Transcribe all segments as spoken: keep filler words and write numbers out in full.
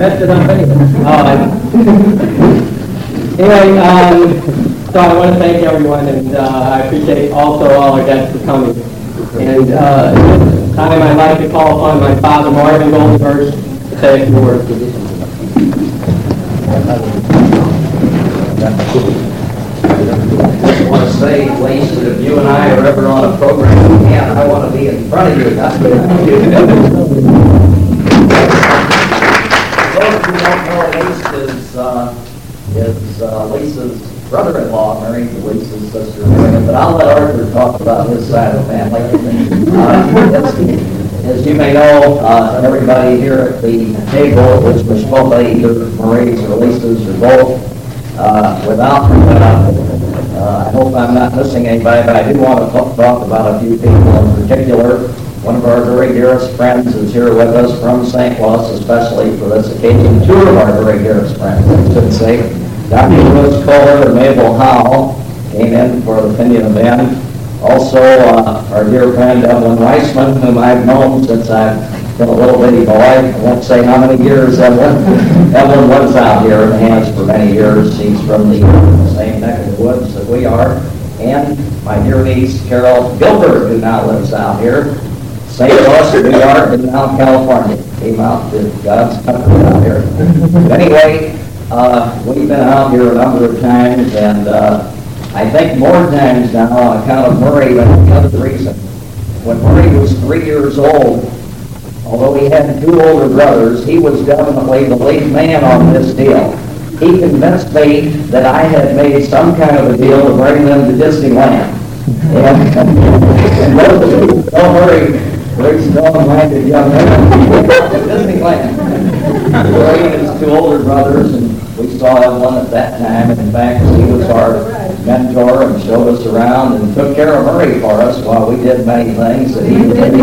messed it up anyway. Uh, anyway, um, so I want to thank everyone, and uh, I appreciate also all our guests for coming. And uh, at this time, I'd like to call upon my father, Marvin Goldenberg, to say a few words. I want to say, Lacey, that if you and I are ever on a program, yeah, I want to be in front of you. That's what I do. Those who don't know, Lacey is, uh, is uh, Lisa's brother-in-law, married to Lisa's sister, but I'll let Arthur talk about his side of the family. Uh, as, as you may know, uh, everybody here at the table, which was both either Marie's or Lisa's or both, uh, without uh, Uh, I hope I'm not missing anybody, but I do want to talk, talk about a few people in particular. One of our very dearest friends is here with us from Saint Louis, especially for this occasion. Two of our very dearest friends, I should say. Doctor Louis Kohler and Mabel Howell came in for the Pinion event. Also, uh, our dear friend Evelyn Reisman, whom I've known since I've been a little bitty boy. I won't say how many years Evelyn. Evelyn was out here in the hands for many years. She's from the same neck of the woods that we are. And my dear niece, Carol Gilbert, who now lives out here. Saint Louis, New York, and now California. Came out to God's country out here. But anyway, uh, we've been out here a number of times, and uh, I think more times now on account of Murray than any other reason. When Murray was three years old, although he had two older brothers, he was definitely the lead man on this deal. He convinced me that I had made some kind of a deal to bring them to Disneyland. And, and those of you who don't worry, very strong-minded young men to Disneyland. Murray and his two older brothers, and we saw Evelyn at that time. And in fact, he was our mentor and showed us around and took care of Murray for us while we did many things that he did.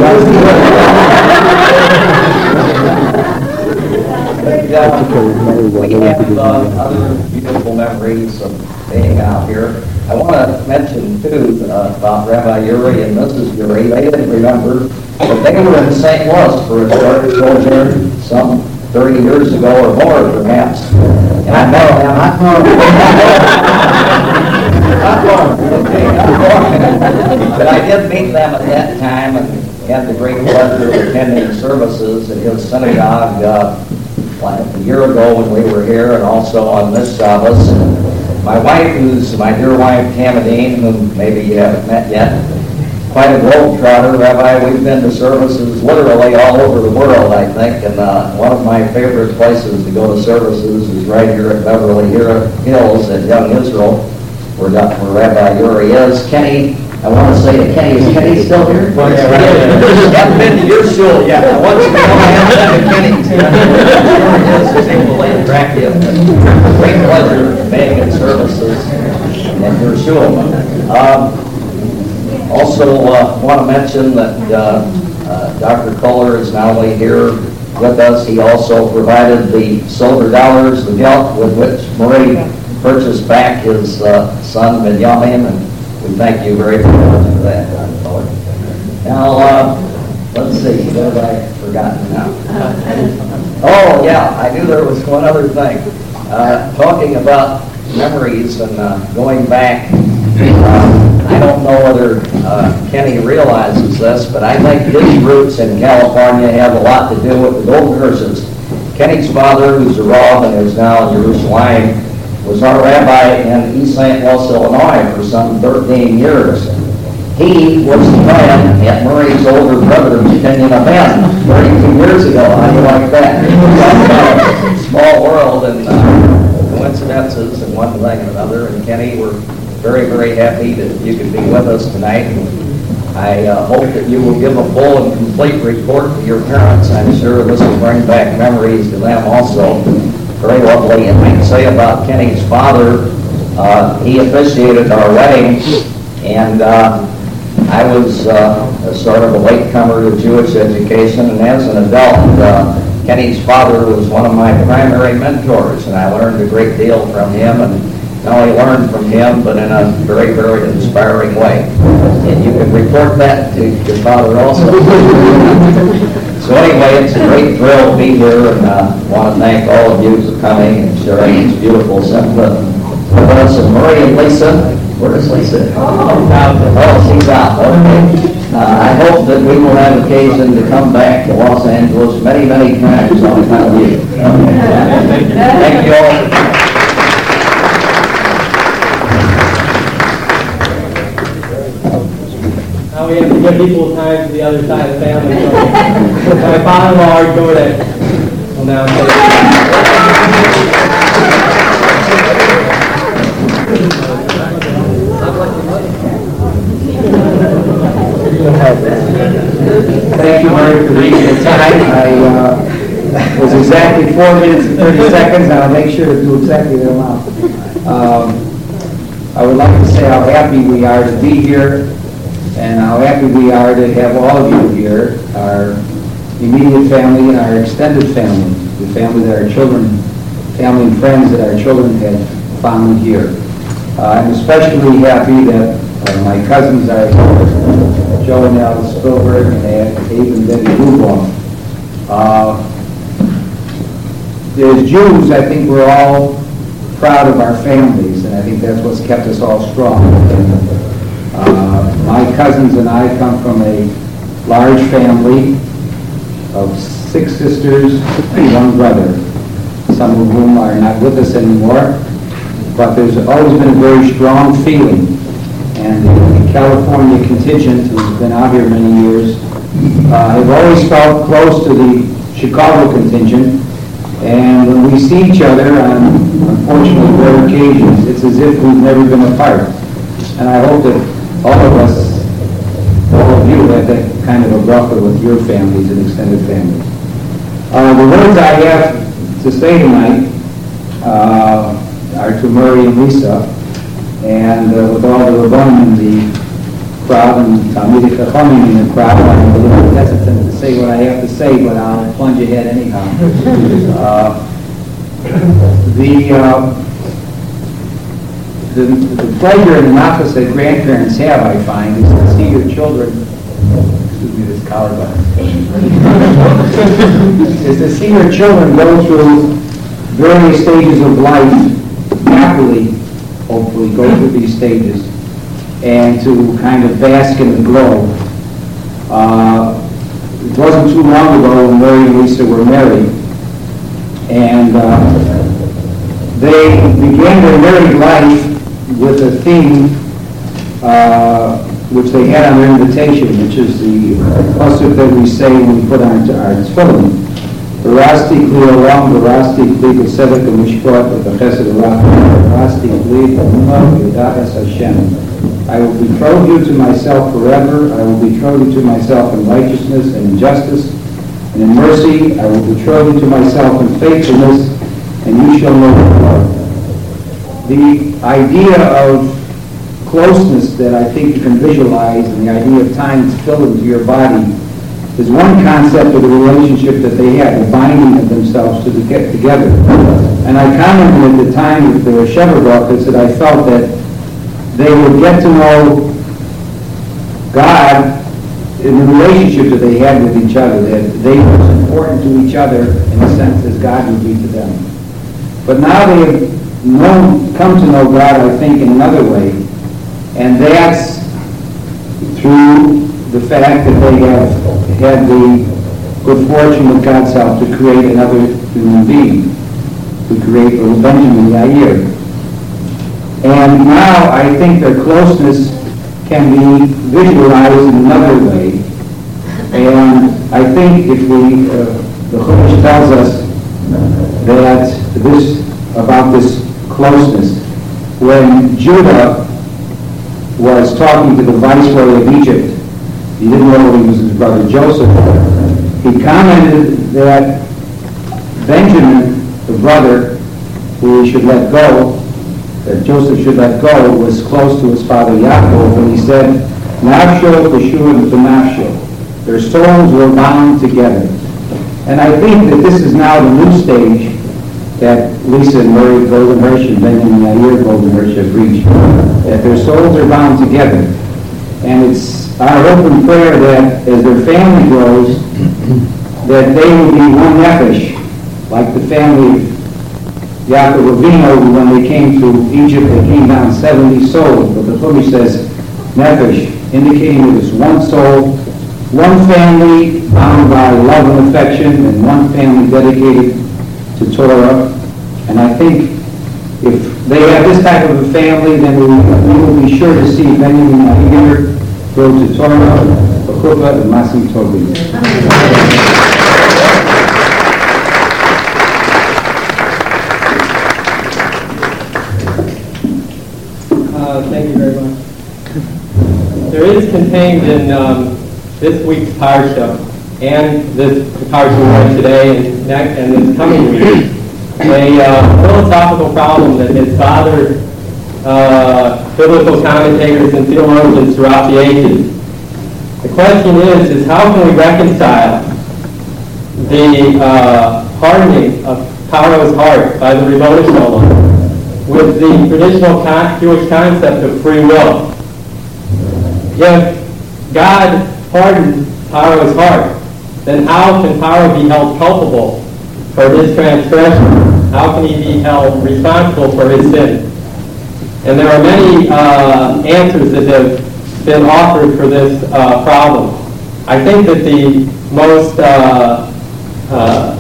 But, uh, we have uh, other beautiful memories of being out here. I want to mention, too, uh, about Rabbi Uri and Missus Uri. They didn't remember, but they were in Saint Louis for a short sojourn some thirty years ago or more, perhaps. And I met them. Not far. Not far. Okay, not far. But I did meet them at that time and had the great pleasure of attending services at his synagogue uh, like a year ago when we were here, and also on this Shabbos. And my wife, who's my dear wife, Tamadine, whom maybe you haven't met yet, quite a globetrotter, Rabbi. We've been to services literally all over the world, I think, and uh, one of my favorite places to go to services is right here at Beverly Hills at Young Israel, where, where Rabbi Uri is. Kenny, I want to say to Kenny, is Kenny still here? Well, yeah, right. I haven't been to your shul yet. I want you to know I haven't been to Kenny's yet. He is equally attractive. Great pleasure being in services at your shul. Um, Also, uh, want to mention that uh, uh, Doctor Kohler is not only here with us, he also provided the silver dollars, the gelt with which Murray purchased back his uh, son Binyamin, and we thank you very much for that, Doctor Kohler. Now, uh, let's see, what have I forgotten now? Oh, yeah, I knew there was one other thing. Uh, talking about memories and uh, going back, uh, I don't know whether uh, Kenny realizes this, but I think his roots in California have a lot to do with the Golden Curses. Kenny's father, who's a Rav and is now in Jerusalem, was our rabbi in East Saint Louis, Illinois for some thirteen years. He was the man at Murray's older brother's Pinion event thirty-two years ago. How do you like that? Small world and uh, coincidences and one thing and another. And Kenny, we're very, very happy that you could be with us tonight. And I uh, hope that you will give a full and complete report to your parents. I'm sure this will bring back memories to them also. Very lovely. And I can say about Kenny's father, uh, he officiated our wedding, and uh, I was uh, a sort of a latecomer to Jewish education, and as an adult, uh, Kenny's father was one of my primary mentors, and I learned a great deal from him, and not only learned from him, but in a very, very inspiring way. And you can can report that to your father also. So anyway, it's a great thrill to be here, and I uh, want to thank all of you for coming and sharing this beautiful sentiment with us. And Murray and Lisa, where is Lisa? Oh, oh she's out. Okay. Uh, I hope that we will have occasion to come back to Los Angeles many, many times on account of you. Okay. Thank you all. Now we have to give equal time to the other side of the family. So my father-in-law, Jordan, will now Thank you, Murray, for reading the time. I uh, was exactly four minutes and thirty seconds, and I'll make sure to do exactly that amount. Um, I would like to say how happy we are to be here, and how happy we are to have all of you here, our immediate family and our extended family, the family that our children, family and friends that our children had found here. Uh, I'm especially happy that uh, my cousins are here, Joe and Al Spielberg, and Abe and Debbie Ruboff. Uh, as Jews, I think we're all proud of our families, and I think that's what's kept us all strong. Uh, my cousins and I come from a large family of six sisters and one brother, some of whom are not with us anymore, but there's always been a very strong feeling. And the California contingent, who's been out here many years, uh, have always felt close to the Chicago contingent. And when we see each other on, unfortunately, rare occasions, it's as if we've never been apart. And I hope that all of us, all of you, have that kind of a buffer with your families and extended families. Uh, the words I have to say tonight uh, are to Murray and Lisa, and uh, with all the Rabbanim in the crowd and Talmidei Chachamim in the crowd, I'm a little hesitant to say what I have to say, but I'll plunge ahead anyhow. Uh, the, uh, the the pleasure and the knowledge that grandparents have, I find, is to see your children. Excuse me, this collar button. is to see your children go through various stages of life happily, hopefully go through these stages, and to kind of bask in the glow. Uh, it wasn't too long ago when Murray and Lisa were married, and uh, they began their married life with a theme uh, which they had on their invitation, which is the pasuk that we say when we put on our tefillin. Barasti kli olam, barasti kli b'tzedek u'mishpat v'chesed u'rachmah, barasti kli b'amuna v'yoda'es Hashem. I will betroth you to myself forever. I will betroth you to myself in righteousness and in justice and in mercy. I will betroth you to myself in faithfulness, and you shall know the Lord. The idea of closeness that I think you can visualize, and the idea of time spilled into your body, is one concept of the relationship that they had, the binding of themselves to get together. And I commented at the time with the Shever that I felt that they would get to know God in the relationship that they had with each other, that they were as important to each other in a sense as God would be to them. But now they have known, come to know God, I think, in another way, and that's through the fact that they have had the good fortune with God's help to create another human being, to create little Benjamin Yair. And now I think their closeness can be visualized in another way. And I think if we, uh, the Chumash tells us that this, about this closeness, when Judah was talking to the viceroy of Egypt, he didn't know he was his brother Joseph. He commented that Benjamin, the brother who he should let go, that Joseph should let go, was close to his father Yaakov, and he said, Nafsho Peshurim to Nafsho. Their souls were bound together. And I think that this is now the new stage that Lisa and Murray Goldenherz and Benjamin Yair Goldenherz have reached, that their souls are bound together. And it's our hope and prayer that as their family grows, that they will be one nefesh, like the family of Yaakov Avinu, when they came to Egypt, they came down seventy souls, but the Torah says nefesh, indicating that it's one soul, one family bound by love and affection, and one family dedicated to Torah. And I think if they have this type of a family, then we, we will be sure to see Benjamin here go to Torah, Bakufa, and Masim Tobi. Uh, thank you very much. There is contained in um, this week's Parsha and this Parsha we read today and, next, and this coming week a uh, philosophical problem that has bothered uh, biblical commentators and theologians throughout the ages. The question is, is how can we reconcile the uh, hardening of Paro's heart by the Ribbono Shel Olam with the traditional con- Jewish concept of free will? If God hardened Paro's heart, then how can Paro be held culpable for his transgression? How can he be held responsible for his sin? And there are many uh, answers that have been offered for this uh, problem. I think that the most uh, uh,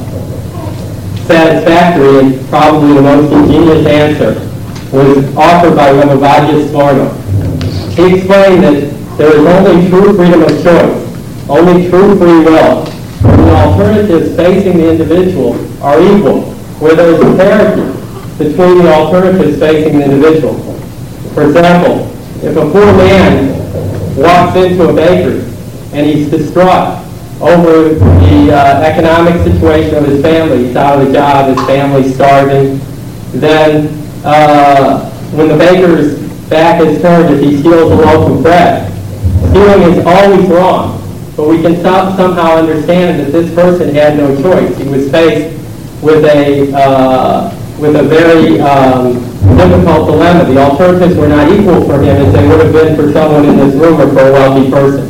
satisfactory and probably the most ingenious answer was offered by Rabbi Ovadia Sforno. He explained that there is only true freedom of choice, only true free will. The alternatives facing the individual are equal, where there is a parity between the alternatives facing the individual. For example, if a poor man walks into a bakery and he's distraught over the uh, economic situation of his family, he's out of a job, his family's starving, then uh, when the baker's back is turned, if he steals a loaf of bread, stealing is always wrong. But we can so- somehow understand that this person had no choice. He was faced with a uh, with a very um, difficult dilemma. The alternatives were not equal for him as they would have been for someone in this room or for a wealthy person.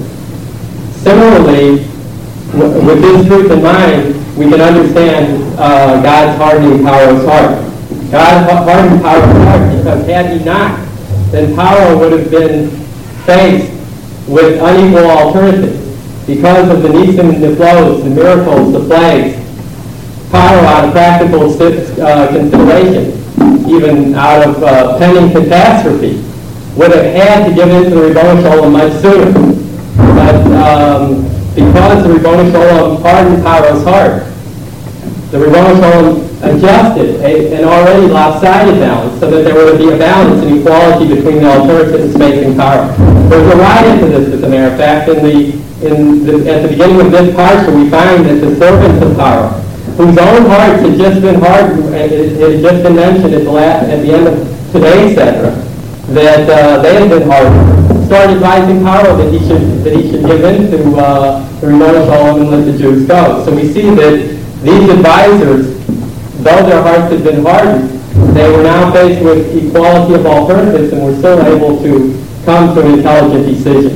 Similarly, w- with this truth in mind, we can understand uh, God's hardening Paro's heart. God hardened Paro's heart because had he not, then Paro would have been faced with unequal alternatives because of the nisim and the flows, the miracles, the plagues. Paro, out of practical uh, consideration, even out of uh, pending catastrophe, would have had to give in to the Ribbono Shel Olam much sooner. But um, because the Ribbono Shel Olam hardened Paro's heart, the Ribbono Shel Olam adjusted a, an already lopsided balance so that there would be a balance and equality between the alternatives facing Paro. There's a right into this, as a matter of fact. In the, in the, at the beginning of this parsha, we find that the servants of Paro, whose own hearts had just been hardened, it, it had just been mentioned at the, last, at the end of today's Sedra, that uh, they had been hardened, started advising Paro that he should that he should give in to uh, the Ribbono Shel Olam and let the Jews go. So we see that these advisors, though their hearts had been hardened, they were now faced with equality of alternatives and were still able to come to an intelligent decision.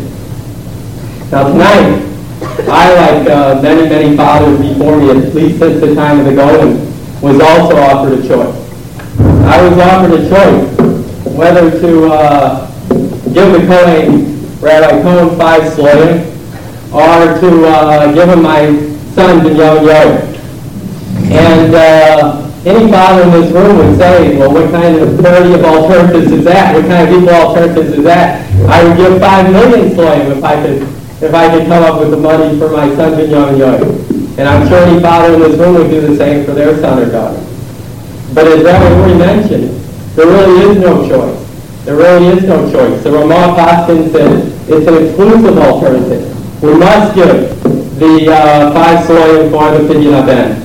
Now tonight, I, like uh, many, many fathers before me, at least since the time of the Golem, was also offered a choice. I was offered a choice whether to uh, give the Kohen, Rabbi Cohen, five sloyim, or to uh, give him my son, Binyamin Yoder. And uh, any father in this room would say, well, what kind of parity of alternatives is that? What kind of equal alternatives is that? I would give five million sloyim if I could if I could come up with the money for my son, Binyamin Yoder. And I'm sure any father in this room would do the same for their son or daughter. But as Rabbi Uri mentioned, there really is no choice. There really is no choice. The Ramah Paskin said it's an exclusive alternative. We must give the uh, five sloyim for the Pidyon Ben.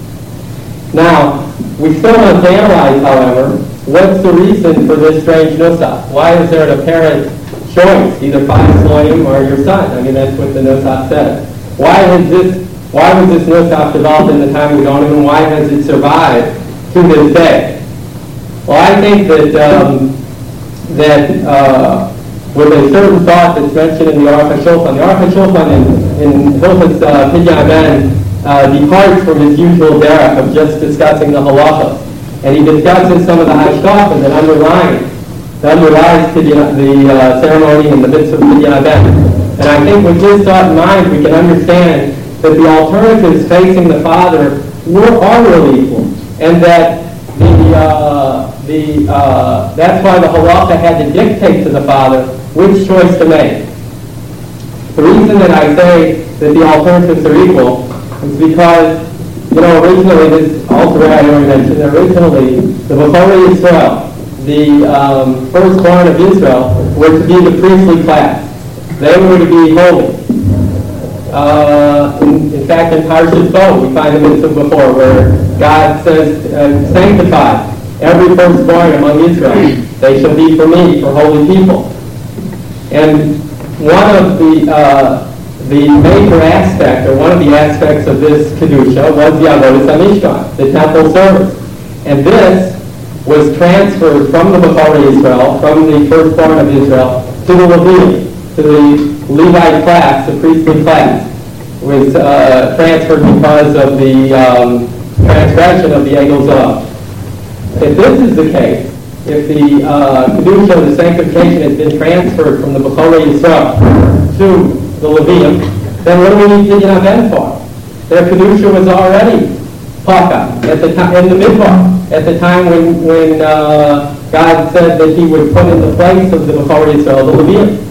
Now, we still must analyze, however, what's the reason for this strange nusach? Why is there an apparent choice, either five sloyim or your son? I mean, that's what the nusach says. Why has this? Why was this nusach developed in the time of the Golem, and why has it survived to this day? Well, I think that um, that uh, with a certain thought that's mentioned in the Aruch HaShulchan. The Aruch HaShulchan in, in Hilchos uh, Pidyon Ben uh, departs from his usual derech of just discussing the halacha. And he discusses some of the hashkafas that underline, that underlies Pidyon, the uh, ceremony and the mitzvah of Pidyon Ben. And I think with this thought in mind, we can understand that the alternatives facing the Father were are really equal, and that the uh, the uh, that's why the halacha had to dictate to the Father which choice to make. The reason that I say that the alternatives are equal is because, you know, originally, this also I already mentioned, originally the B'chorei Yisrael, the um, firstborn of Israel, were to be the priestly class. They were to be holy. Uh, in, in fact, in Parshas Bo, we find the mitzvah before, where God says, uh, sanctify every firstborn among Israel. They shall be for me, for holy people. And one of the uh, the major aspect, or one of the aspects of this kedusha, was the avodas hamishkan, the temple service. And this was transferred from the B'chorei Israel, from the firstborn of Israel, to the Levim, to the Levite class, the priestly class. It was uh, transferred because of the um, transgression of the Egel Zav. If this is the case, if the uh, kedusha, the sanctification, has been transferred from the B'chorei Yisrael to the Levim, then what do we need Pidyon Ben for? Their kedusha was already paka at the time in the midbar, at the time when when uh, God said that He would put in the place of the B'chorei Yisrael the Levim.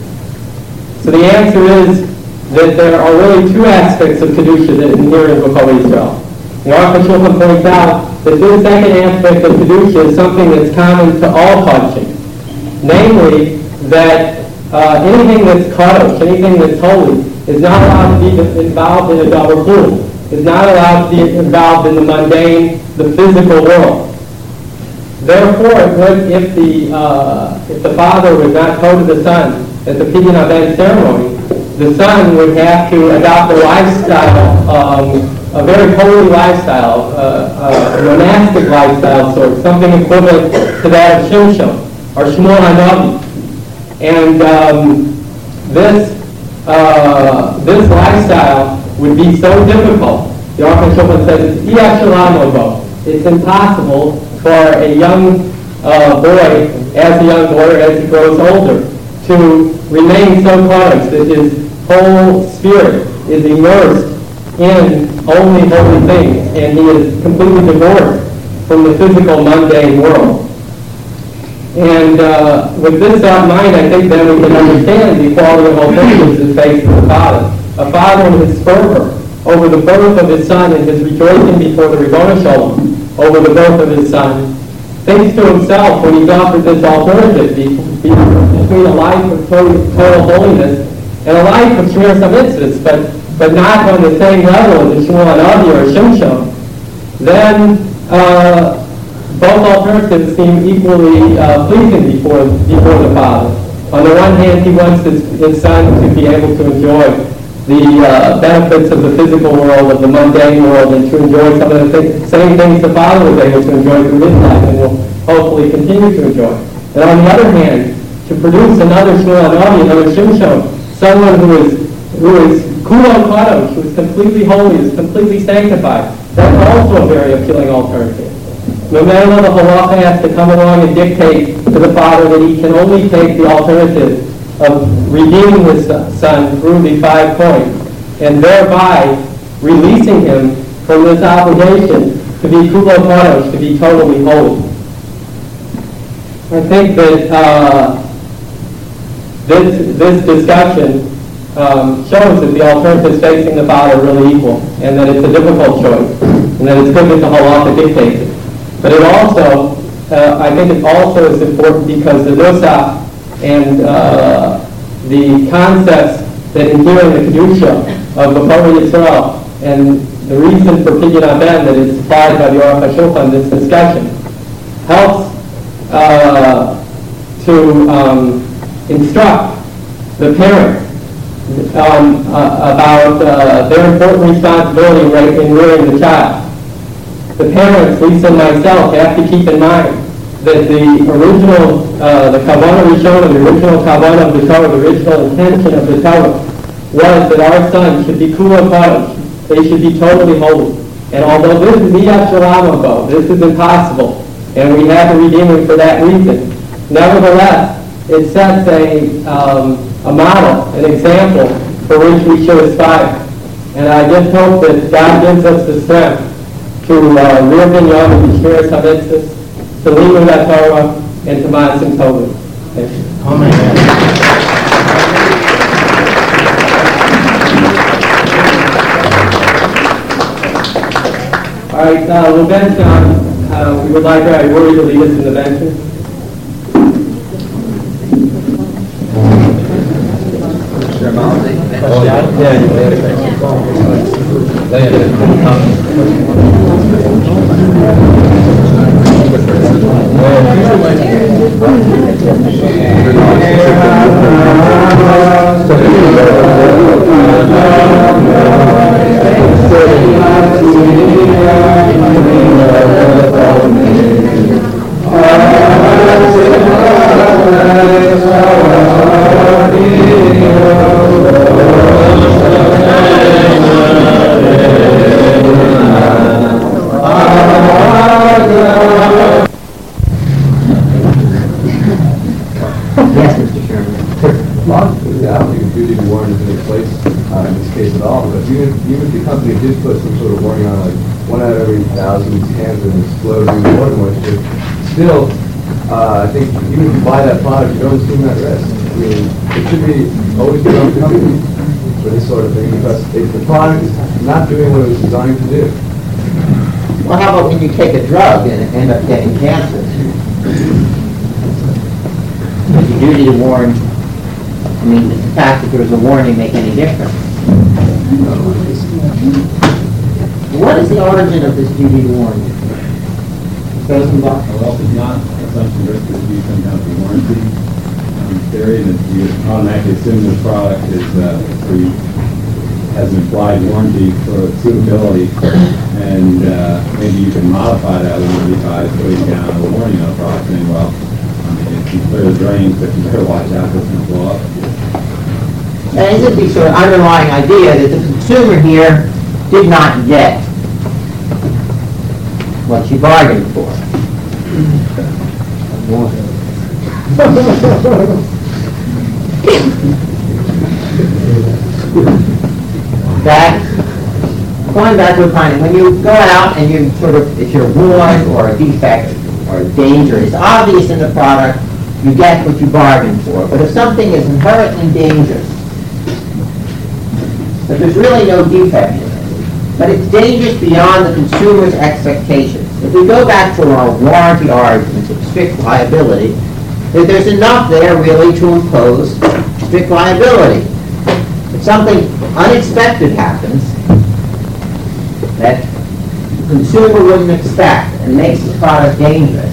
So the answer is that there are really two aspects of kedusha that inhere in B'chorei Yisrael. The Aruch HaShulchan points out that this second aspect of kedusha is something that's common to all kachim, namely that uh, anything that's kadosh, anything that's holy, is not allowed to be involved in a double pool, is not allowed to be involved in the mundane, the physical world. Therefore, it would, if the uh, if the father would not go to the son at the Pidyon Ben ceremony, the son would have to adopt a lifestyle, um, a very holy lifestyle, uh, a monastic lifestyle sort, something equivalent to that of Shimshon or Shmuel HaNavi. And um, this uh, this lifestyle would be so difficult. The Aruch HaShulchan says it's iyashalam. It's impossible for a young uh, boy, as a young boy, or as he grows older, to remain so close that his whole spirit is immersed in only holy things, and he is completely divorced from the physical, mundane world. And uh, with this thought in mind, I think then we can understand the equality of alternatives in face of the Father. A father in his fervor over the birth of his son and his rejoicing before the Ribbono Shalom over the birth of his son thinks to himself, when he's offered this alternative between a life of total, total holiness and a life of Shmiras HaMitzvahs, but but not on the same level as Shmuel HaNavi or Shimshon, then uh, both alternatives seem equally uh, pleasing before before the Father. On the one hand, he wants his, his son to be able to enjoy the uh, benefits of the physical world, of the mundane world, and to enjoy some of the th- same things the Father was able to enjoy through his life and will hopefully continue to enjoy. And on the other hand, to produce another Shmuel HaNavi, another Shimshon, someone who is who is Kulo Kadosh, who is completely holy, is completely sanctified, that's also a very appealing alternative. No matter what, the halacha has to come along and dictate to the father that he can only take the alternative of redeeming his son through the five coins, and thereby releasing him from this obligation to be Kulo Kadosh, to be totally holy. I think that uh, this this discussion Um, shows that the alternatives facing the Father are really equal, and that it's a difficult choice, and that it's good that the halacha dictates it. But it also, uh, I think it also is important because the nusach and uh, the concepts that inhere in the kedusha of B'chorei Yisrael, and the reason for Pidyon Ben that is supplied by the Aruch HaShulchan, this discussion, helps uh, to um, instruct the parents Um, uh, about uh, their important responsibility in rearing the child. The parents, Lisa and myself, have to keep in mind that the original, uh, the Kavanah Rishonah, the original Kavanah of the Torah, the original intention of the Torah, was that our sons should be Kula Kodesh. They should be totally holy. And although this is Niyat Shalamako, this is impossible, and we have a Redeemer for that reason, nevertheless, it sets a, um, a model, an example for which we should aspire. And I just hope that God gives us the strength to uh, live in Yom and Yishiras HaMitzvahs, to live in that Torah, and to Ma'asim Tovim. Thank you. Amen. All right, uh, we'll bench on, uh, we would like our Rory to lead us in the benching. Did put some sort of warning on, like one out of every thousand cans of exploding water moisture. Still, uh, I think even if you buy that product, you don't assume that risk. I mean, it should be always be on the company for this sort of thing, because if the product is not doing what it was designed to do. Well, how about when you take a drug and end up getting cancer? Does your duty to warn, I mean, does the fact that there was a warning make any difference? What is the origin of this duty to warn? President Block? Well, if it's not assumption risk, it would be some kind of a warranty um, theory that you automatically assume the product is uh, free, has an implied warranty for suitability, and uh, maybe you can modify that warranty by putting down a warning on the product, saying, well, I mean, if you clear the drains, but you better watch out, it's going to blow up. And isn't the sort of underlying idea that the consumer here did not get what she bargained for? That, going back to a finding, when you go out and you sort of, if you're warned or a defect or a danger is obvious in the product, you get what you bargained for. But if something is inherently dangerous, but there's really no defect in it, but it's dangerous beyond the consumer's expectations. If we go back to our warranty arguments of strict liability, that there's enough there really to impose strict liability. If something unexpected happens that the consumer wouldn't expect and makes the product dangerous,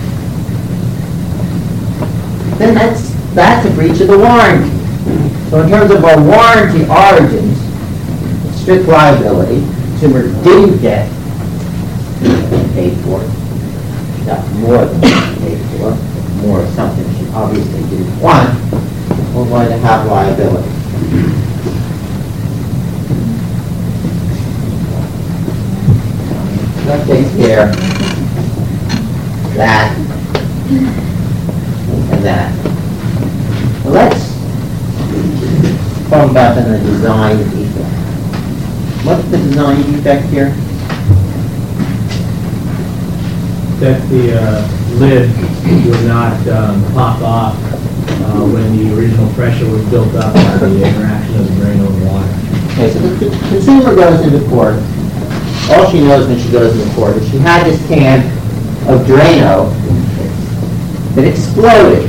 then that's, that's a breach of the warranty. So in terms of our warranty origins, strict liability, consumer didn't get paid for, she got more than paid for, more of something she obviously didn't want, we're going to have liability. That takes care of that and that. Well, let's talk about then the design defect. What's the design defect here? That the uh, lid would not um, pop off uh, when the original pressure was built up by the interaction of the drain over water. Okay, so the c- consumer goes into court. All she knows when she goes into court is she had this can of Drano that exploded.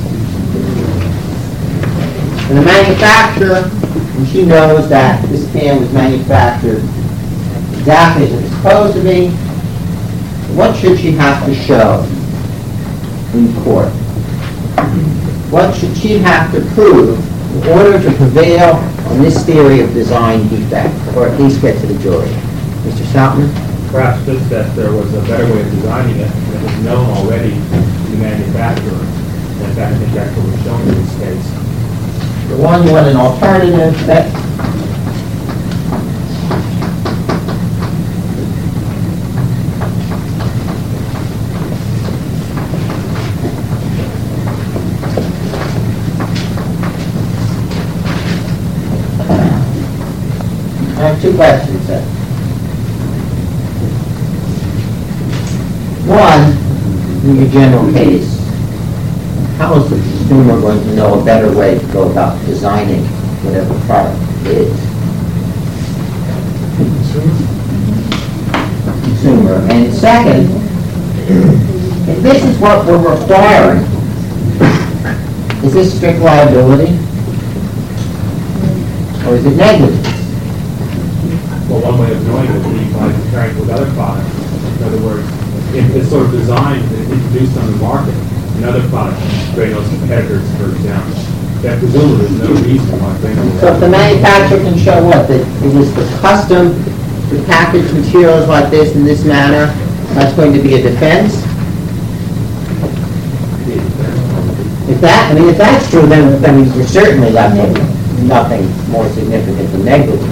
And the manufacturer, and she knows that this can was manufactured exactly as it was supposed to be, what should she have to show in court? What should she have to prove in order to prevail on this theory of design defect, or at least get to the jury? Mister Saltman? Perhaps just that there was a better way of designing it that was known already to the manufacturer. In fact, I think that's what was shown in this case. The one you want an alternative, that, I have two questions then. One, in your general case, how is the consumer going to know a better way to go about designing whatever product it is? Consumer. And second, if this is what we're requiring, is this strict liability? Or is it negligence? Well, one way of knowing it would be by comparing it with other products. In other words, if this sort of design is introduced on the market, another product, Drano's competitors, for example, that presumably there's no reason why Drano. So if the manufacturer can show what, that it was the custom to package materials like this in this manner, that's going to be a defense? If that, I mean, if that's true, then, then we're certainly left with nothing more significant than negligence.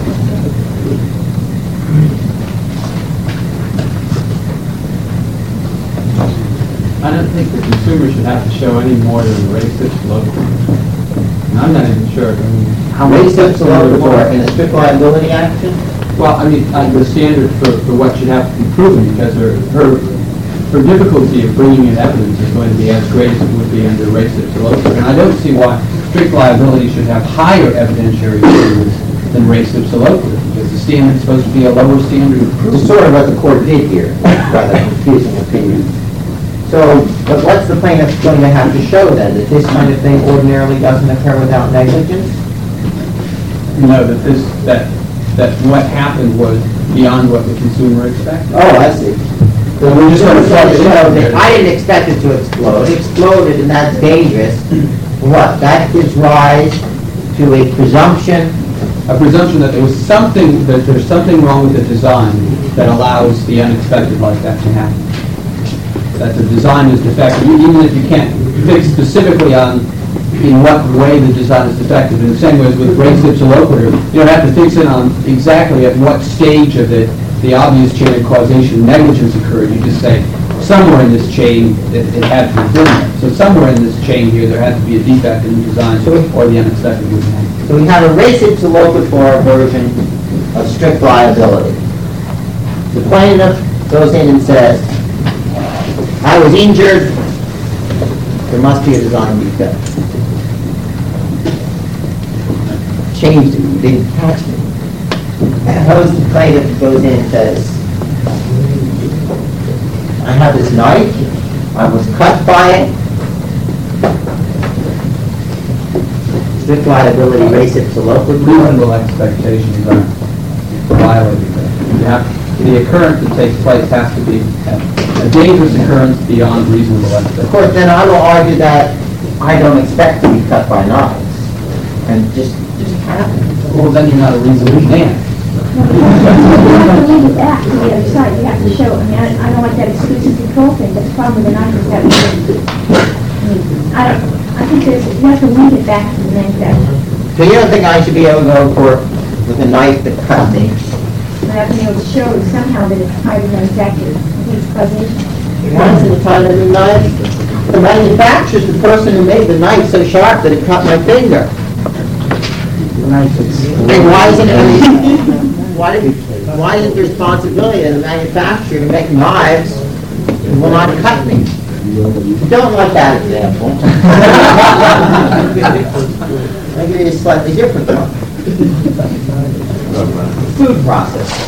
I don't think the consumer should have to show any more than racist logo. And I'm not even sure. I mean, How many steps along the board in a strict liability action? well, I mean, uh, the standard for, for what should have to be proven, because her, her, her difficulty of bringing in evidence is going to be as great as it would be under racist logo. And I don't see why strict liability should have higher evidentiary standards than racist logo, because the standard is supposed to be a lower standard of proof. It's sort of what the court did here, rather confusing opinion. So, but what's the plaintiff going to have to show then? That this kind of thing ordinarily doesn't occur without negligence? You know, that this, that, that what happened was beyond what the consumer expected. Oh, I see. So we're just going to So, plug it you know, that in. I didn't expect it to explode. It exploded, and that's dangerous. What? That gives rise to a presumption. A presumption that there was something, that there's something wrong with the design that allows the unexpected like that to happen. That the design is defective, even if you can't fix specifically on in what way the design is defective. In the same way as with race ipsiloquitur, you don't have to fix it on exactly at what stage of it the obvious chain of causation negligence occurred. You just say, somewhere in this chain it, it had to have been there. So somewhere in this chain here there had to be a defect in the design or the unexpected would happen. So we have a race ipsiloquitur version of strict liability. The plaintiff goes in and says, I was injured, there must be a design defect. Changed it, you didn't catch me. Suppose the plaintiff goes in and says, I have this knife, I was cut by it. Strict liability, race ipsiloquitur. Reasonable expectations are violated. You have, the occurrence that takes place has to be a dangerous occurrence beyond reasonable Of expectation. course, then I will argue that I don't expect to be cut by knives, and just just happen. Well, then you're not a reasonable man. You have to leave it back to the other side, you have to show, I mean, I I don't like that exclusive control thing, that's the problem with the knife is that, we- I mean, I don't, I think there's, you have to leave it back to the manufacturer. So you don't think I should be able to go for with a knife that cut me? You have to be able to show somehow that it's highly manufactured, I think it's causation. Once in the time of the knife, the manufacturer's the person who made the knife so sharp that it cut my finger. And why isn't it, why, why isn't the responsibility of the manufacturer to make knives that will not cut me? Don't like that example. I'll give you a slightly different one. Food processing.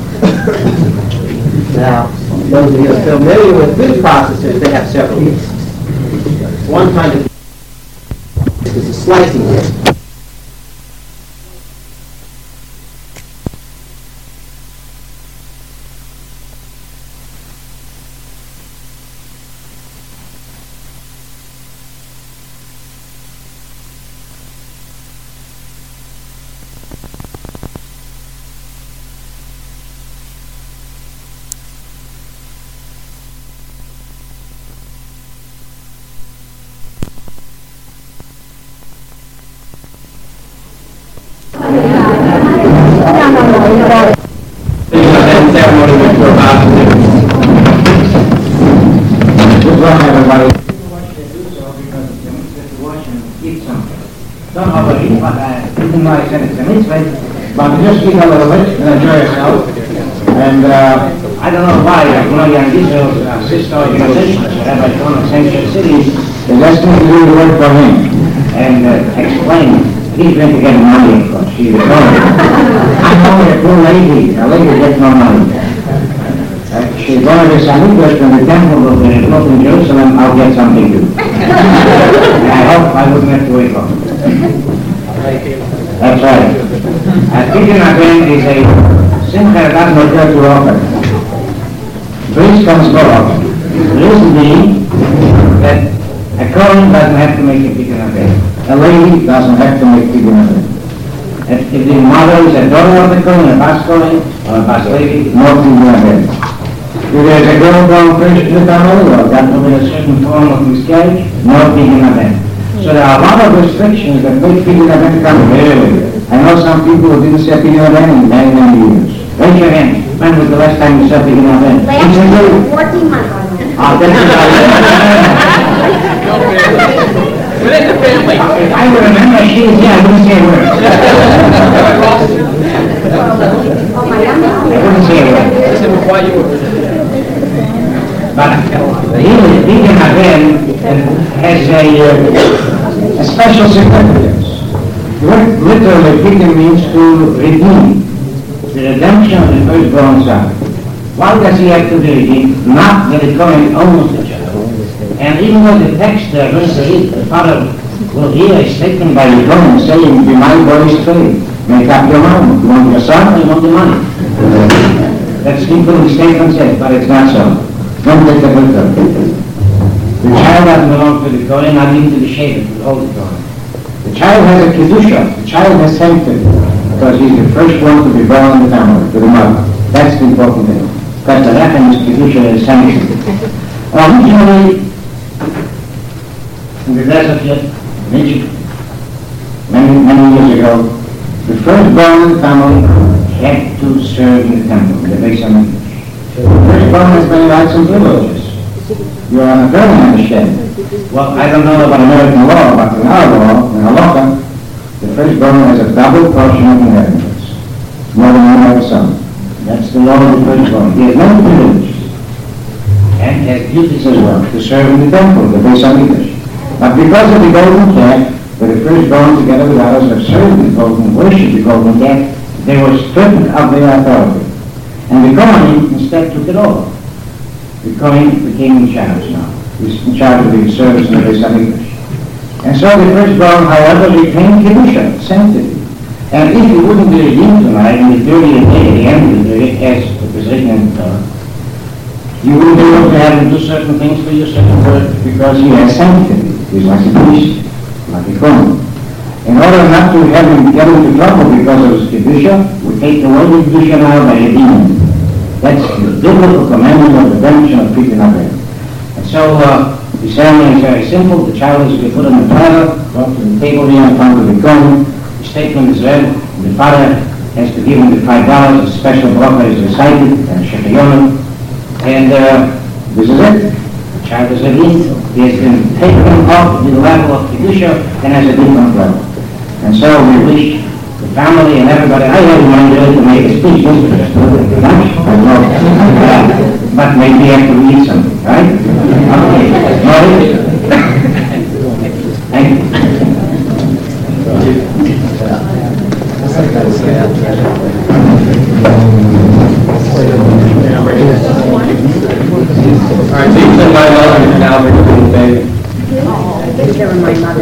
Now, those of you who are familiar with food processors, they have several uses. One kind of is a slicing disc. And ceremony which we're about to do. Good luck, everybody. Don't overeat, but uh, even though I said it's a mitzvah, but just eat a little bit and enjoy yourself. And uh, I don't know why, like, you know, you're in Israel, uh, sister organization, you have like one of Central Cities, is asking me to do the work for him and uh, explain. He's going to get money, of course, she's a donor. I'm only a poor lady, a lady gets no money. Uh, she's going to be Samitas from the temple of the Lord in Jerusalem, I'll get something too. And I hope I wouldn't have to wait long. That's right. A Pidyon Haben is a simcha that does not occur too often. Grace comes more often. The reason being that a Kohen doesn't have to make a Pidyon Haben. A lady doesn't have to make Pidyon Haben. If the mother is a daughter of the Kohen, a Bas Kohen, or a Bas Levi, no Pidyon Haben. If there's a girl born first in the family, or got to be a certain form of miscarriage, no Pidyon Haben. So there are a lot of restrictions that make Pidyon Haben come very rare. I know some people who didn't say Pidyon Haben in many, many years. Raise your hand. When was the last time you said Pidyon Haben? Last year, fourteen months ago. Ah, that's Within the family. If I would remember she is here, I wouldn't say a word. Oh, my God. I wouldn't say a word. But the Pidyon Haben has a, uh, a special significance. The word literally Pidyon means to redeem, the redemption of the firstborn son. Why does he have to be redeemed? Not that the Kohen owns the child. And even though the text they're going to read, the father will hear a statement by the Kohen saying, be my boy's trade, make up your mind. You want your son or you want the money? That's simple the statement says, but it's not so. Don't take the book of it. The child doesn't belong to the Kohen, not even to the Shevet, to the Holy Kohen. The child has a kedusha, the child has sanctity, because he's the first one to be born in the family, to the mother. That's the important thing. Because the Latin is kedusha is sanctity. Originally, in the desert yet, Egypt, many, many years ago, the firstborn in the family had to serve in the temple, in the Beis Hamikdash. The firstborn has many rights and privileges. You are an attorney, understand? Well, I don't know about American law, but in our law, in Halacha, the firstborn has a double portion of inheritance, more than one other son. That's the law of the firstborn. He has many privileges, and has duties as well, to serve in the temple, the Beis Hamikdash. But because of the golden calf, where the firstborn together with others have served the golden, worshipped the golden calf, they were stripped of their authority. And the Kohen instead took it over. The Kohen became in charge now. He's in charge of the service in the Beis Hamikdash. And so the firstborn, however, became kedusha, sanctity. And if he wouldn't be redeemed tonight, in the thirtieth day, at the end of the day, as it was written in the Torah, you wouldn't be able to have him do certain things for you, certain work, because he has sanctity. He's like a priest, like a Kohen. In order not to have him get into trouble because of his kedusha, we take away the kedusha now by redeeming him. That's the biblical commandment of redemption of Pidyon Haben. And so uh, the ceremony is very simple. The child is to be put on the platter, brought to the table here in front of the Kohen. The statement is read, and the father has to give him the five dollars. A special bracha is recited, and Shechayonu. And uh, this is it. The child is redeemed. He has been taken off the level of kedusha and has a different level. And so we wish the family and everybody, I had one really to make a speech, this was just a little bit much, I know, uh, but maybe I have to read something, right? Okay, Maurice? Thank you. All right, so you said my mother is now the baby. They were my mother.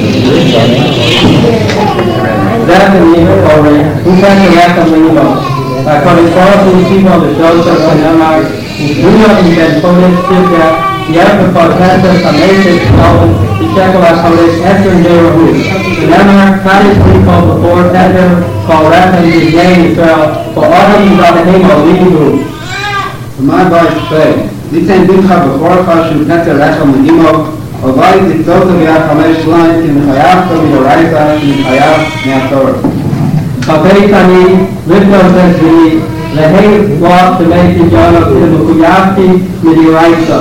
That in the email already. Who's actually asked on the email? Jag kan svara på Simon de Schulte som nämner Junior in den College cirka hjälper för Cancer Foundation College i Tjeckoslovak College efter en generation. Det nämner Kaddish Recall before Tender called Rappen to Jane Israel for Autumn in the name of Living Room. My voice say, ניתן דינך בחורך של נצר רחם וגימו, אבל תקצות ביד חמש שליים, כי מחייב מדורייתא, כי מחייב מהתורה. חפי אני, לבנות בצבי, להי רוח שמייתי ג'ונו, כי מחויבתי מדורייתא.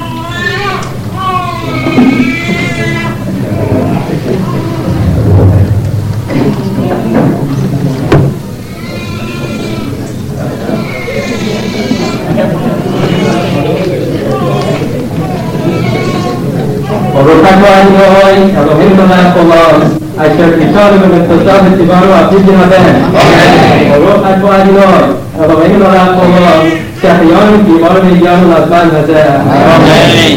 Orokako Adonai, Elohim Melech Olam, Asher Kishanu B'Mitzvotav V'Tzivanu Afidim Haben. Orokako Adonai, Elohim Melech Olam, Shehiyanu V'Yimanu V'Yanu L'Azman Hazeh. Amen.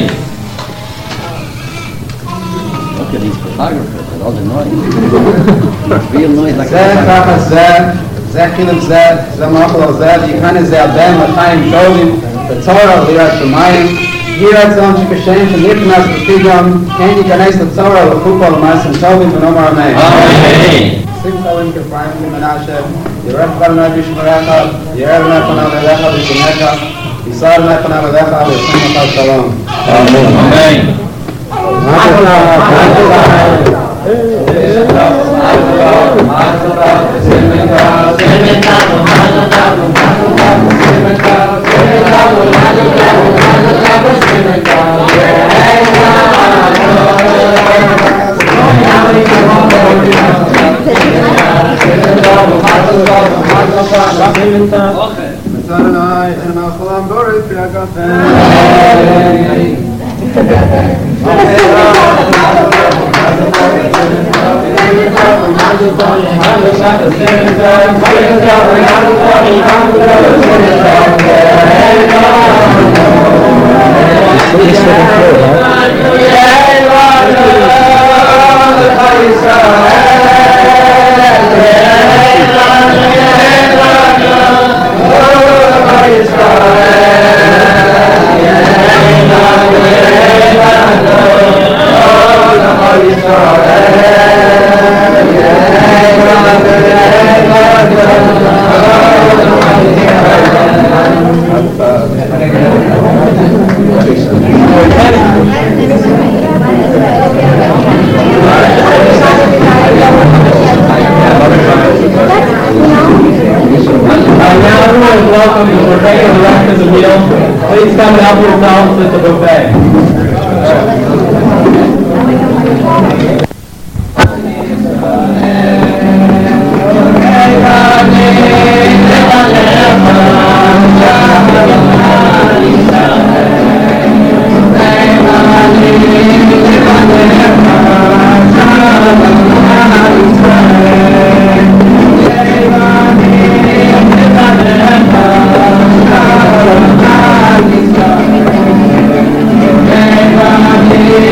Look at these photographers, they're all annoying. Real noise like זה ככה זה, זה חילק זה, זה מאכל זה, יקרא זה הבן לחיים שובים, בצורה לירת שמיים, יראת זון שכשם שנכנס בפיגם, כן ייכנס לצורה לחופה למעשים שובים ונאמר אמן. Amen. שמחה להם כפריים למנשה, ירח בלנה בשמריך, ירח לפניו אליך ושמך, יסר לפניו אליך ושמך שלום. Amen. Please come and help yourselves with the buffet. Amen.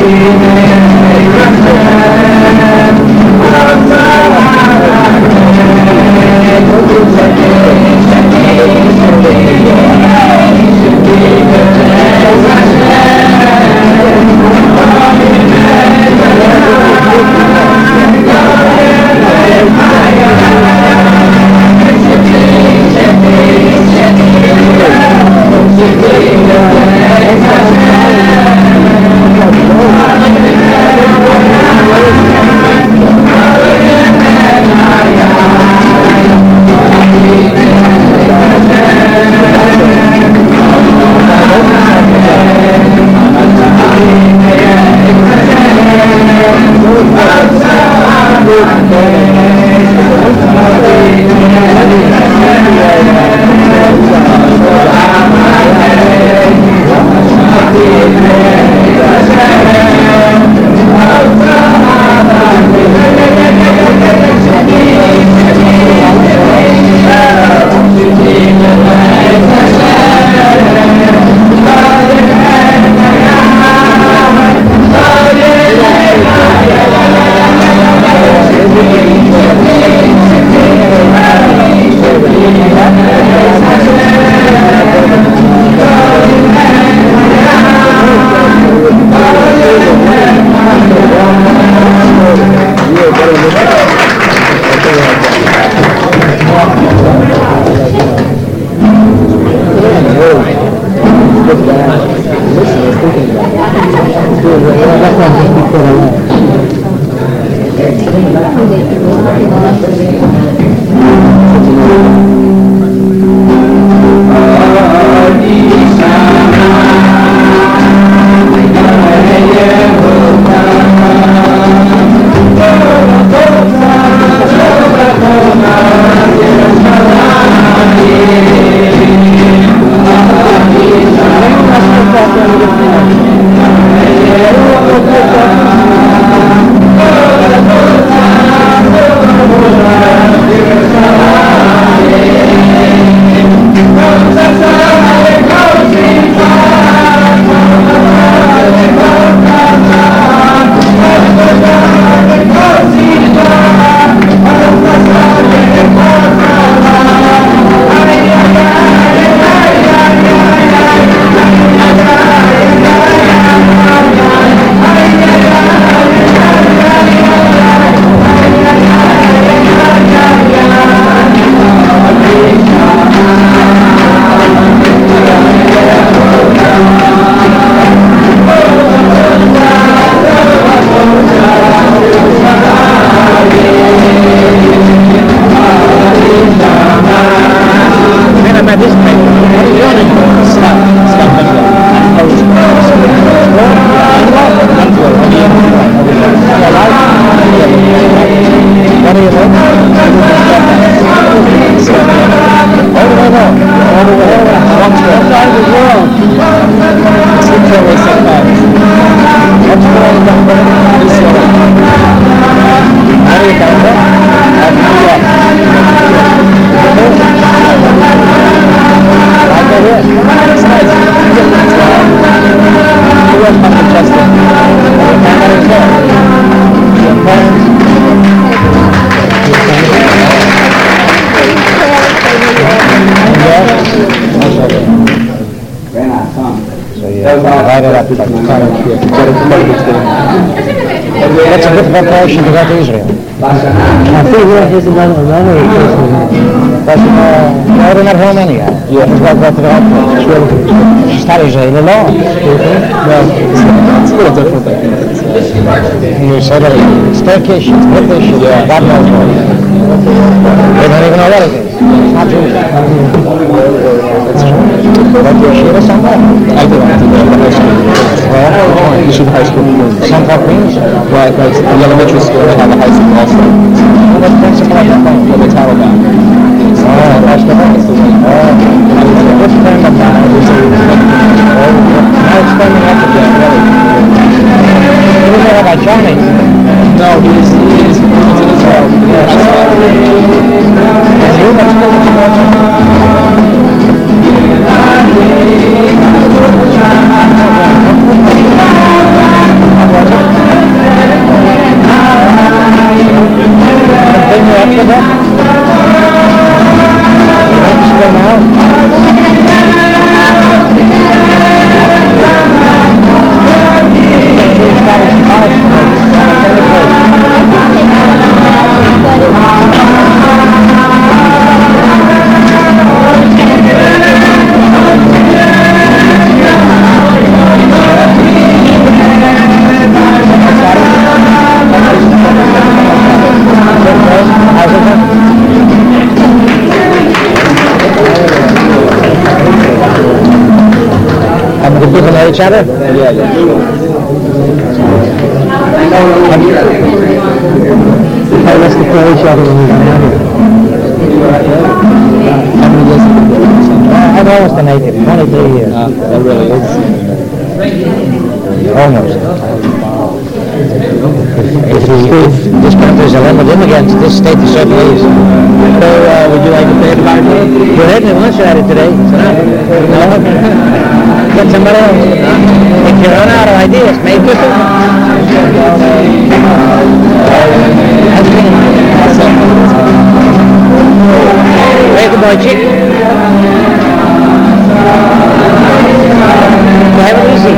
That's a good preparation to go to Israel. I think is another another but uh, I'm at home anyhow. Yeah. Just go to the hospital. Start Israel alone. Well, it's a little different. You said it's Turkish, it's British, yeah. God knows what. They don't even know what it is. It's not Jewish. It's true. But you're sure somewhere? I do not know. Well, you should high school. Some for Queens? Right, like the elementary school, they have a high school also. Well, what's the principal of that one? Well, the Taliban. Oh, that's the one. Oh, what's the name of that? Now it's coming up again, really. You don't know about Johnny? No, he's, he's, he's in Israel. Yes. And you must go to Israel. each other? Yeah, yeah. Hey, let's declare each other when we come out here. How many years have you been doing? I've always been naked, twenty-three years. Uh, that really is. Almost. If, we, if this country's a limit immigrants, this state is certainly is. So, uh, would you like to say about it? We're having a lunch at it today. No? Get somebody else. If you run out of ideas, make it. Make a boy chick. Have it easy.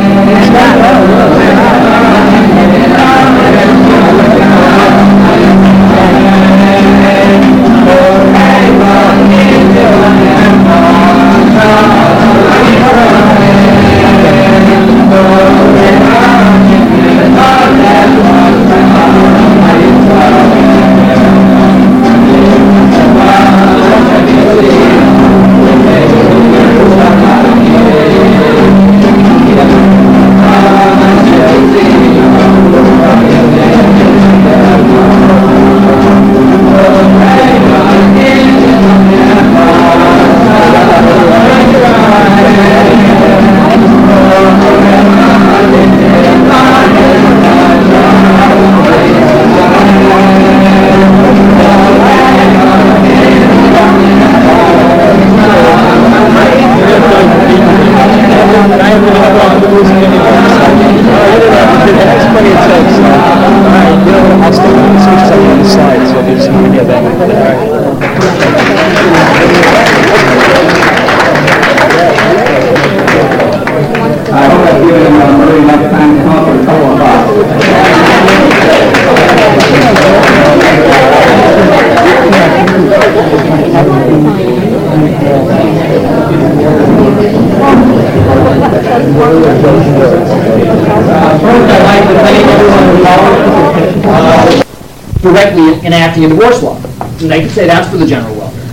Directly enacting a divorce law. And they can say that's for the general welfare.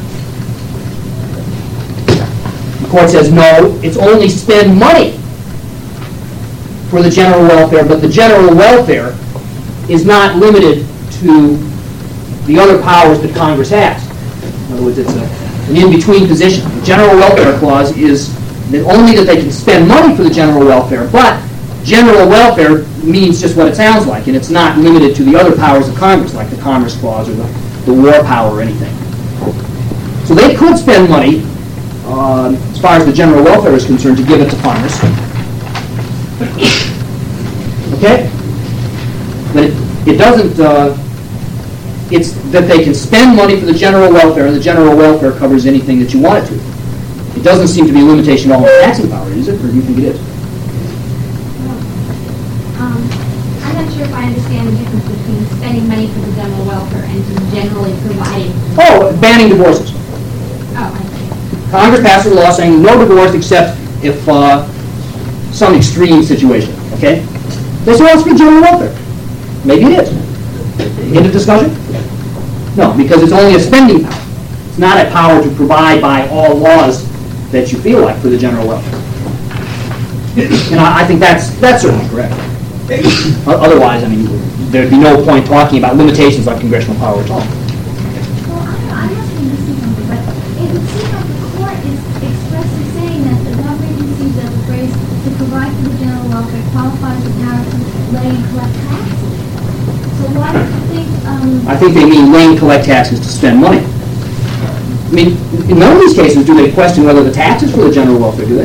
The court says, no, it's only spend money for the general welfare, but the general welfare is not limited to the other powers that Congress has. In other words, it's a, an in-between position. The general welfare clause is that only that they can spend money for the general welfare, but general welfare means just what it sounds like, and it's not limited to the other powers of Congress, like the Commerce Clause or the, the war power or anything. So they could spend money, uh, as far as the general welfare is concerned, to give it to Congress. Okay? But it, it doesn't, uh, it's that they can spend money for the general welfare, and the general welfare covers anything that you want it to. It doesn't seem to be a limitation on taxing power, is it? Or do you think it is? If I understand the difference between spending money for the general welfare and just generally providing. Oh, banning divorces. Oh, I see. Congress passed a law saying no divorce except if uh, some extreme situation. Okay? They say, well, it's for general welfare. Maybe it is. End of discussion? No, because it's only a spending power. It's not a power to provide by all laws that you feel like for the general welfare. And I, I think that's that's certainly correct. Otherwise, I mean, there'd be no point talking about limitations on congressional power at all. Well, I, I must be missing something, but it would seem like the court is expressly saying that the government uses the phrase to provide for the general welfare qualifies the power to lay and collect taxes. So why do you think... Um, I think they mean lay and collect taxes to spend money. I mean, in none of these cases do they question whether the tax is for the general welfare, do they?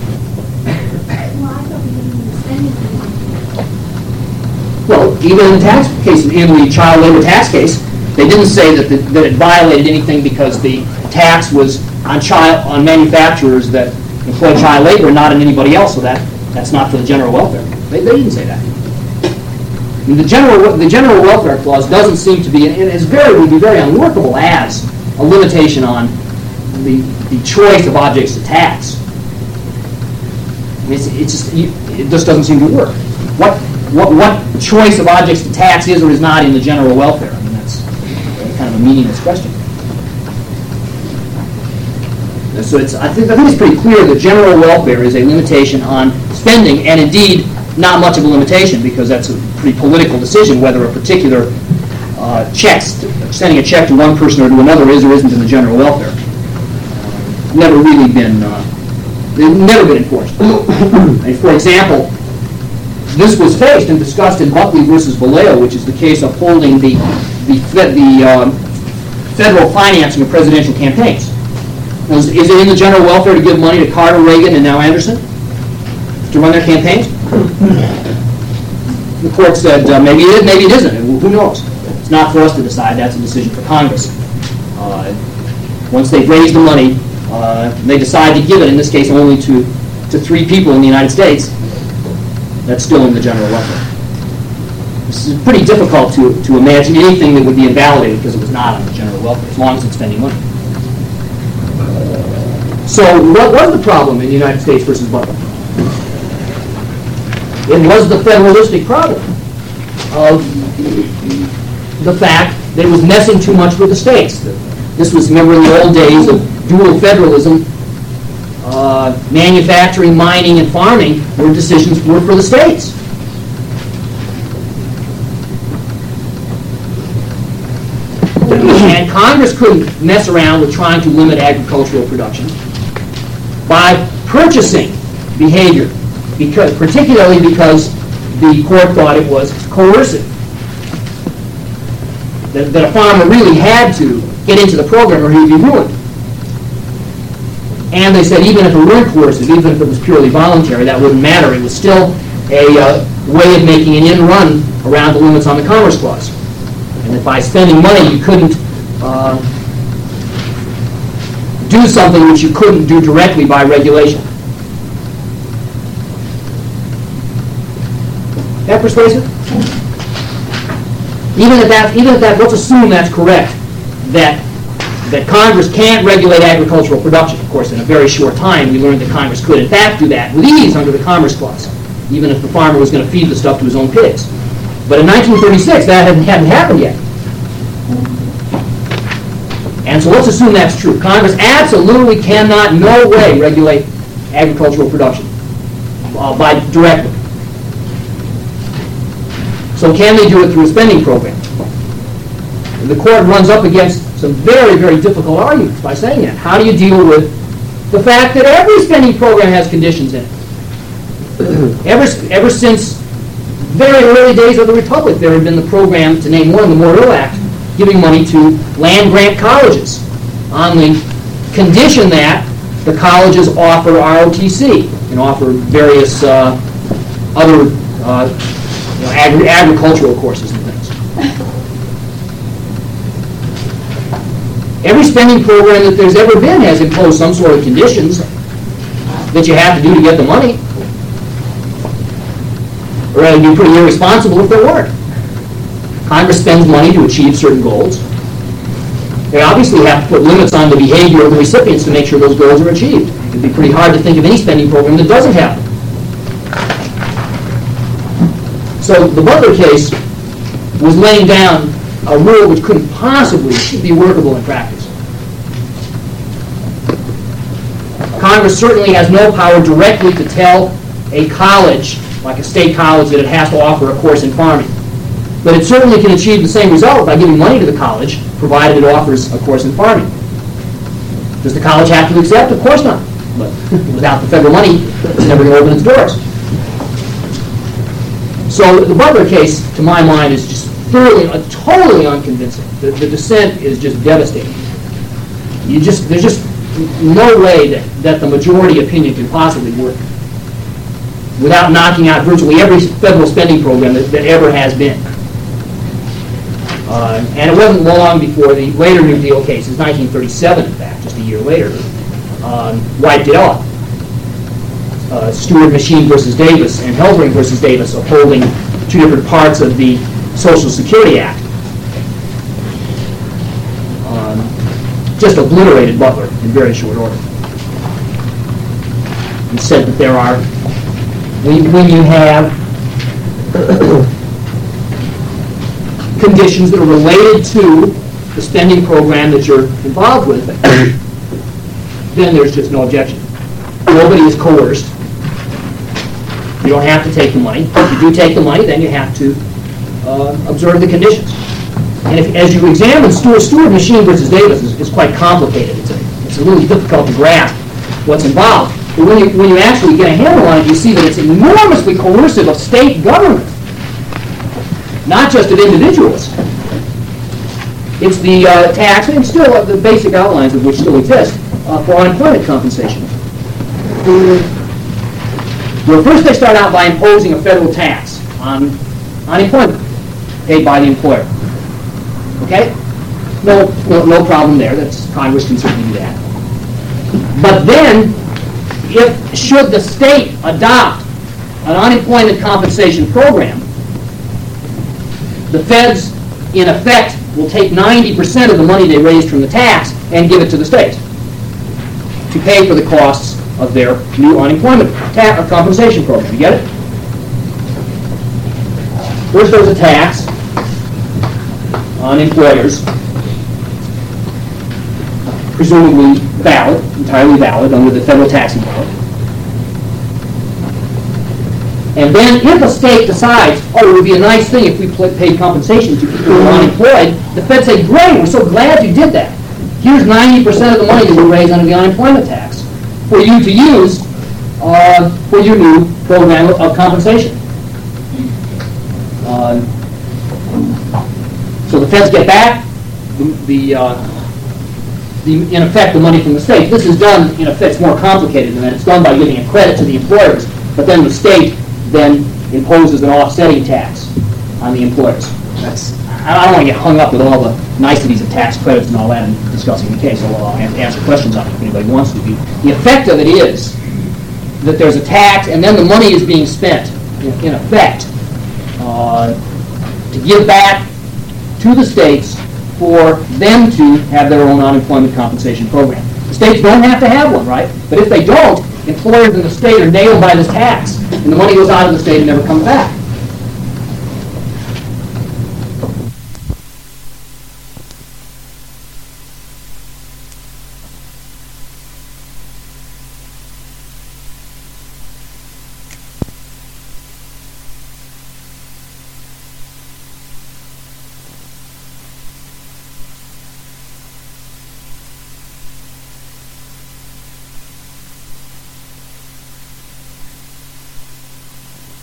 Well, even in the tax case, in the child labor tax case, they didn't say that, the, that it violated anything because the tax was on child on manufacturers that employ child labor and not on anybody else. So that that's not for the general welfare. They, they didn't say that. I mean, the general the general welfare clause doesn't seem to be, and it's very would be very unworkable as a limitation on the the choice of objects to tax. I mean, it's, it's just it just doesn't seem to work. What What, what choice of objects to tax is or is not in the general welfare? I mean, that's kind of a meaningless question. So it's, I think, I think it's pretty clear that general welfare is a limitation on spending, and indeed, not much of a limitation, because that's a pretty political decision whether a particular uh, check, sending a check to one person or to another is or isn't in the general welfare. Never really been, uh, they've never been enforced. And for example, this was faced and discussed in Buckley versus Vallejo, which is the case upholding the the, the um, federal financing of presidential campaigns. Is, is it in the general welfare to give money to Carter, Reagan, and now Anderson to run their campaigns? The court said uh, maybe it is, maybe it isn't. And who knows? It's not for us to decide. That's a decision for Congress. Uh, once they've raised the money, uh, they decide to give it, in this case, only to, to three people in the United States. That's still in the general welfare. This is pretty difficult to, to imagine anything that would be invalidated because it was not on the general welfare, as long as it's spending money. So what was the problem in the United States versus Buckley? It was the federalistic problem of the fact that it was messing too much with the states. This was, remember, in the old days of dual federalism, uh, manufacturing, mining, and farming were decisions were for the states. And Congress couldn't mess around with trying to limit agricultural production by purchasing behavior, because, particularly because the court thought it was coercive. That, that a farmer really had to get into the program or he'd be ruined. And they said even if it weren't coercive, even if it was purely voluntary, that wouldn't matter. It was still a uh, way of making an end run around the limits on the Commerce Clause. And that by spending money you couldn't uh, do something which you couldn't do directly by regulation. That persuasive? Even at that, even at that, let's assume that's correct, that that Congress can't regulate agricultural production. Of course, in a very short time, we learned that Congress could, in fact, do that with ease under the Commerce Clause, even if the farmer was going to feed the stuff to his own pigs. But in nineteen thirty-six, that hadn't, hadn't happened yet. And so let's assume that's true. Congress absolutely cannot, no way, regulate agricultural production uh, by directly. So can they do it through a spending program? And the court runs up against some very, very difficult arguments by saying that. How do you deal with the fact that every spending program has conditions in it? ever, ever since very early days of the Republic, there had been the program, to name one, the Morrill Act, giving money to land-grant colleges on the condition that the colleges offer R O T C and offer various uh, other uh, you know, agri- agricultural courses and things. Every spending program that there's ever been has imposed some sort of conditions that you have to do to get the money. Or it would be pretty irresponsible if there weren't. Congress spends money to achieve certain goals. They obviously have to put limits on the behavior of the recipients to make sure those goals are achieved. It would be pretty hard to think of any spending program that doesn't have them. So the Butler case was laying down a rule which couldn't possibly be workable in practice. Congress certainly has no power directly to tell a college, like a state college, that it has to offer a course in farming. But it certainly can achieve the same result by giving money to the college, provided it offers a course in farming. Does the college have to accept? Of course not. But without the federal money, it's never going to open its doors. So the Butler case, to my mind, is just thoroughly, uh, totally unconvincing. The, the dissent is just devastating. You just, there's just no way that, that the majority opinion can possibly work without knocking out virtually every federal spending program that, that ever has been. Uh, and it wasn't long before the later New Deal cases, nineteen thirty-seven in fact, just a year later, um, wiped it off. Uh, Stewart Machine versus Davis and Helbring versus Davis upholding two different parts of the Social Security Act. Um, just obliterated Butler in very short order. And said that there are, when, when you have conditions that are related to the spending program that you're involved with, then there's just no objection. Nobody is coerced. You don't have to take the money. If you do take the money, then you have to uh, observe the conditions. And if, as you examine Stewart, Stewart Machine versus Davis is, is quite complicated. It's a, it's a really difficult to grasp what's involved. But when you, when you actually get a handle on it, you see that it's enormously coercive of state government, not just of individuals. It's the uh, tax, and still uh, the basic outlines of which still exist, uh, for unemployment compensation. Well, first they start out by imposing a federal tax on unemployment paid by the employer. Okay? No, no, no problem there. That's, Congress can certainly do that. But then, if should the state adopt an unemployment compensation program, the feds, in effect, will take ninety percent of the money they raised from the tax and give it to the state to pay for the costs of their new unemployment ta- compensation program. You get it? First, there's a tax on employers, presumably valid, entirely valid under the federal taxing law. And then if a state decides, oh, it would be a nice thing if we pl- paid compensation to people who are unemployed, the feds say, great, we're so glad you did that. Here's ninety percent of the money that we raised under the unemployment tax for you to use uh, for your new program of, of compensation. Uh, so the feds get back the, the, uh, the, in effect, the money from the state. This is done, in effect, it's more complicated than that. It's done by giving a credit to the employers, but then the state then imposes an offsetting tax on the employers. That's, I don't want to get hung up with all the niceties of tax credits and all that in discussing the case, although I'll answer questions on it if anybody wants to. The effect of it is that there's a tax, and then the money is being spent, in, in effect, uh, to give back to the states for them to have their own unemployment compensation program. The states don't have to have one, right? But if they don't, employers in the state are nailed by this tax, and the money goes out of the state and never comes back.